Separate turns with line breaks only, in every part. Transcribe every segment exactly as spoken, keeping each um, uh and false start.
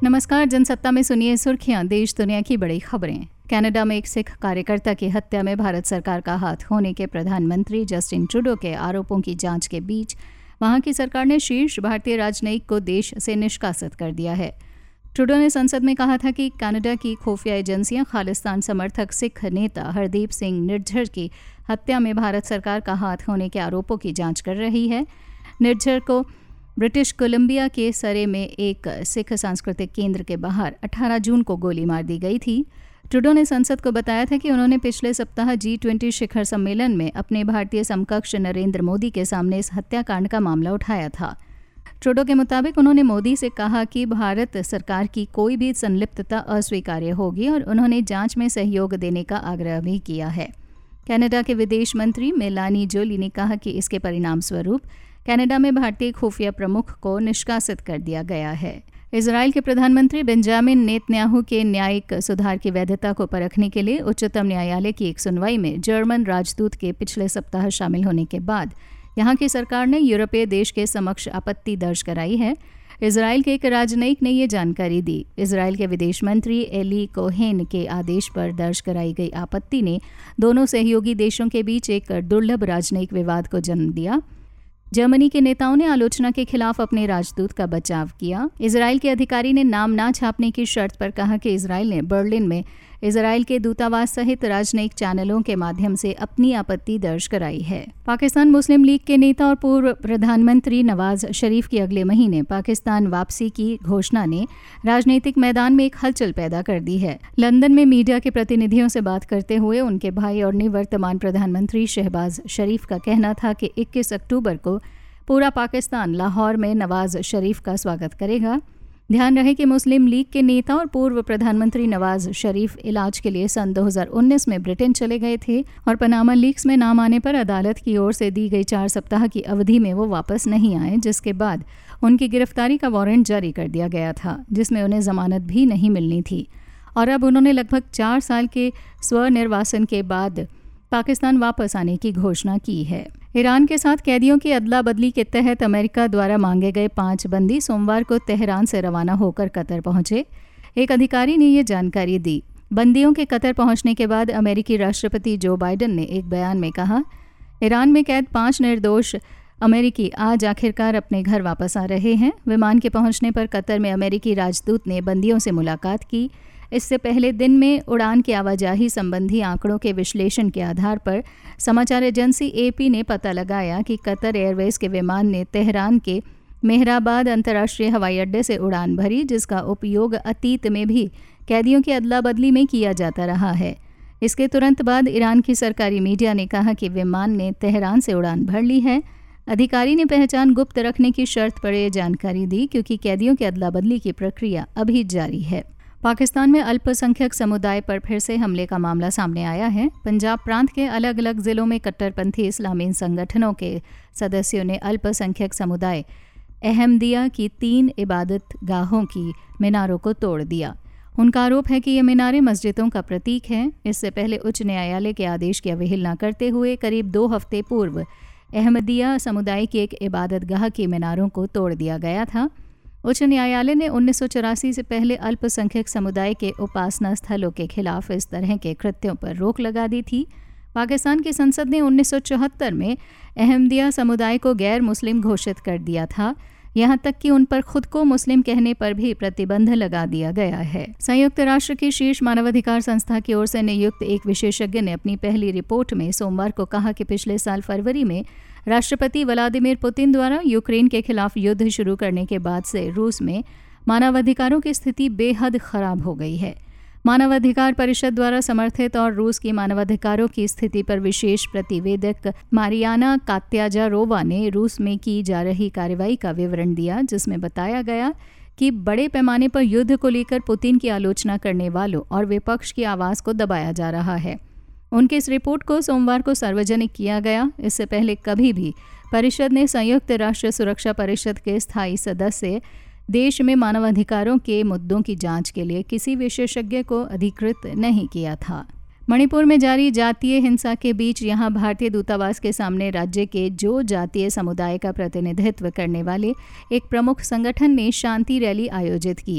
नमस्कार, जनसत्ता में सुनिए सुर्खियां, देश दुनिया की बड़ी खबरें। कनाडा में एक सिख कार्यकर्ता की हत्या में भारत सरकार का हाथ होने के प्रधानमंत्री जस्टिन ट्रूडो के आरोपों की जांच के बीच वहां की सरकार ने शीर्ष भारतीय राजनयिक को देश से निष्कासित कर दिया है। ट्रूडो ने संसद में कहा था कि कनाडा की खुफिया एजेंसियां खालिस्तान समर्थक सिख नेता हरदीप सिंह निर्झर की हत्या में भारत सरकार का हाथ होने के आरोपों की जांच कर रही है। निर्झर को ब्रिटिश कोलंबिया के सरे में एक सिख सांस्कृतिक केंद्र के बाहर अठारह जून को गोली मार दी गई थी। ट्रूडो ने संसद को बताया था कि उन्होंने पिछले सप्ताह जी ट्वेंटी शिखर सम्मेलन में अपने भारतीय समकक्ष नरेंद्र मोदी के सामने इस हत्याकांड का मामला उठाया था। ट्रूडो के मुताबिक उन्होंने मोदी से कहा कि भारत सरकार की कोई भी संलिप्तता अस्वीकार्य होगी और उन्होंने जांच में सहयोग देने का आग्रह भी किया है। कनाडा के विदेश मंत्री मेलानी जोली ने कहा कि इसके परिणाम स्वरूप कनाडा में भारतीय खुफिया प्रमुख को निष्कासित कर दिया गया है। इजराइल के प्रधानमंत्री बेंजामिन नेतन्याहू के न्यायिक सुधार की वैधता को परखने के लिए उच्चतम न्यायालय की एक सुनवाई में जर्मन राजदूत के पिछले सप्ताह शामिल होने के बाद यहां की सरकार ने यूरोपीय देश के समक्ष आपत्ति दर्ज कराई है। इजराइल के एक राजनयिक ने ये जानकारी दी। इजराइल के विदेश मंत्री एली कोहेन के आदेश पर दर्ज कराई गई आपत्ति ने दोनों सहयोगी देशों के बीच एक दुर्लभ राजनयिक विवाद को जन्म दिया। जर्मनी के नेताओं ने आलोचना के खिलाफ अपने राजदूत का बचाव किया। इजराइल के अधिकारी ने नाम ना छापने की शर्त पर कहा कि इजराइल ने बर्लिन में इजराइल के दूतावास सहित राजनयिक चैनलों के माध्यम से अपनी आपत्ति दर्ज कराई है। पाकिस्तान मुस्लिम लीग के नेता और पूर्व प्रधानमंत्री नवाज शरीफ की अगले महीने पाकिस्तान वापसी की घोषणा ने राजनीतिक मैदान में एक हलचल पैदा कर दी है। लंदन में मीडिया के प्रतिनिधियों से बात करते हुए उनके भाई और निवर्तमान प्रधानमंत्री शहबाज शरीफ का कहना था कि इक्कीस अक्टूबर को पूरा पाकिस्तान लाहौर में नवाज शरीफ का स्वागत करेगा। ध्यान रहे कि मुस्लिम लीग के नेता और पूर्व प्रधानमंत्री नवाज शरीफ इलाज के लिए सन दो हज़ार उन्नीस में ब्रिटेन चले गए थे और पनामा लीक्स में नाम आने पर अदालत की ओर से दी गई चार सप्ताह की अवधि में वो वापस नहीं आए, जिसके बाद उनकी गिरफ्तारी का वारंट जारी कर दिया गया था, जिसमें उन्हें जमानत भी नहीं मिलनी थी। और अब उन्होंने लगभग चार साल के स्वनिर्वासन के बाद पाकिस्तान वापस आने की घोषणा की है। ईरान के साथ कैदियों की अदला बदली के तहत अमेरिका द्वारा मांगे गए पांच बंदी सोमवार को तेहरान से रवाना होकर कतर पहुंचे। एक अधिकारी ने ये जानकारी दी। बंदियों के कतर पहुंचने के बाद अमेरिकी राष्ट्रपति जो बाइडेन ने एक बयान में कहा, ईरान में कैद पांच निर्दोष अमेरिकी आज आखिरकार अपने घर वापस आ रहे हैं। विमान के पहुंचने पर कतर में अमेरिकी राजदूत ने बंदियों से मुलाकात की। इससे पहले दिन में उड़ान की आवाजाही संबंधी आंकड़ों के विश्लेषण के आधार पर समाचार एजेंसी एपी ने पता लगाया कि कतर एयरवेज के विमान ने तेहरान के मेहराबाद अंतर्राष्ट्रीय हवाई अड्डे से उड़ान भरी, जिसका उपयोग अतीत में भी कैदियों की अदला बदली में किया जाता रहा है। इसके तुरंत बाद ईरान की सरकारी मीडिया ने कहा कि विमान ने तेहरान से उड़ान भर ली है। अधिकारी ने पहचान गुप्त रखने की शर्त पर यह जानकारी दी क्योंकि कैदियों की अदला बदली की प्रक्रिया अभी जारी है। पाकिस्तान में अल्पसंख्यक समुदाय पर फिर से हमले का मामला सामने आया है। पंजाब प्रांत के अलग अलग जिलों में कट्टरपंथी इस्लामी संगठनों के सदस्यों ने अल्पसंख्यक समुदाय अहमदिया की तीन इबादत गाहों की मीनारों को तोड़ दिया। उनका आरोप है कि ये मीनारें मस्जिदों का प्रतीक हैं। इससे पहले उच्च न्यायालय के आदेश की अवहेलना करते हुए करीब दो हफ्ते पूर्व अहमदिया समुदाय की एक इबादत गाह की मीनारों को तोड़ दिया गया था। उच्च न्यायालय ने उन्नीस सौ चौरासी से पहले अल्पसंख्यक समुदाय के उपासना स्थलों के खिलाफ इस तरह के कृत्यों पर रोक लगा दी थी। पाकिस्तान की संसद ने उन्नीस सौ चौहत्तर में अहमदिया समुदाय को गैर मुस्लिम घोषित कर दिया था। यहाँ तक कि उन पर खुद को मुस्लिम कहने पर भी प्रतिबंध लगा दिया गया है। संयुक्त राष्ट्र की शीर्ष मानवाधिकार संस्था की ओर से नियुक्त एक विशेषज्ञ ने अपनी पहली रिपोर्ट में सोमवार को कहा कि पिछले साल फरवरी में राष्ट्रपति व्लादिमीर पुतिन द्वारा यूक्रेन के खिलाफ युद्ध शुरू करने के बाद से रूस में मानवाधिकारों की स्थिति बेहद खराब हो गई है। मानवाधिकार परिषद द्वारा समर्थित और रूस की मानवाधिकारों की स्थिति पर विशेष प्रतिवेदक मारियाना कात्याजारोवा ने रूस में की जा रही कार्रवाई का विवरण दिया, जिसमें बताया गया कि बड़े पैमाने पर युद्ध को लेकर पुतिन की आलोचना करने वालों और विपक्ष की आवाज़ को दबाया जा रहा है। उनकी इस रिपोर्ट को सोमवार को सार्वजनिक किया गया। इससे पहले कभी भी परिषद ने संयुक्त राष्ट्र सुरक्षा परिषद के स्थायी सदस्य देश में मानवाधिकारों के मुद्दों की जांच के लिए किसी विशेषज्ञ को अधिकृत नहीं किया था। मणिपुर में जारी जातीय हिंसा के बीच यहां भारतीय दूतावास के सामने राज्य के जो जातीय समुदाय का प्रतिनिधित्व करने वाले एक प्रमुख संगठन ने शांति रैली आयोजित की।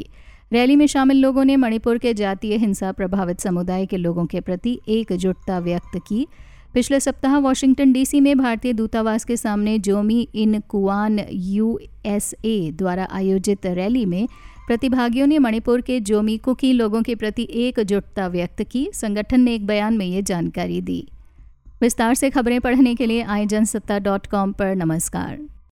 रैली में शामिल लोगों ने मणिपुर के जातीय हिंसा प्रभावित समुदाय के लोगों के प्रति एकजुटता व्यक्त की। पिछले सप्ताह वॉशिंगटन डीसी में भारतीय दूतावास के सामने जोमी इन कुआन यूएसए द्वारा आयोजित रैली में प्रतिभागियों ने मणिपुर के जोमी कुकी लोगों के प्रति एकजुटता व्यक्त की। संगठन ने एक बयान में ये जानकारी दी। विस्तार से खबरें पढ़ने के लिए आई जनसत्ता डॉट कॉम पर नमस्कार।